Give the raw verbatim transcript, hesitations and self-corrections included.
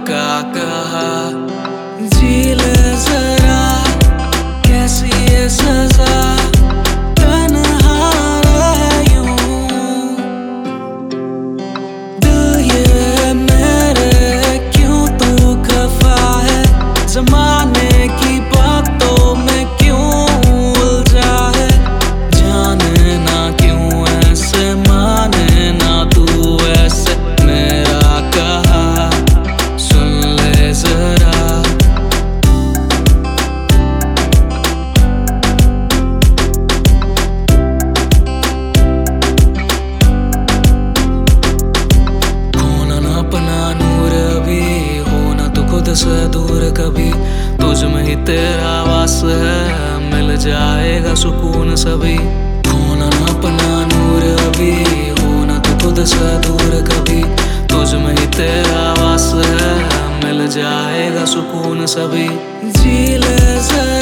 का कहा जी ले जरा कैसी ये सजा तन्हा रहे यूं दिल ये मेरे क्यों तू खफा है जमाने की बातों में क्यों उलझा है जाने ना क्यों ऐसे माने ना तू ऐसे मेरा कहा सुन ले जरा खोना ना अपना नूर अभी होना तो खुद से दूर कभी तुझ में ही तेरा वास है मिल जाएगा सुकून सभी खोना ना अपना नूर अभी होना तो खुद से दूर कभी तुझ में ही तेरा वास है मिल जाएगा सुकून सभी जी ले जरा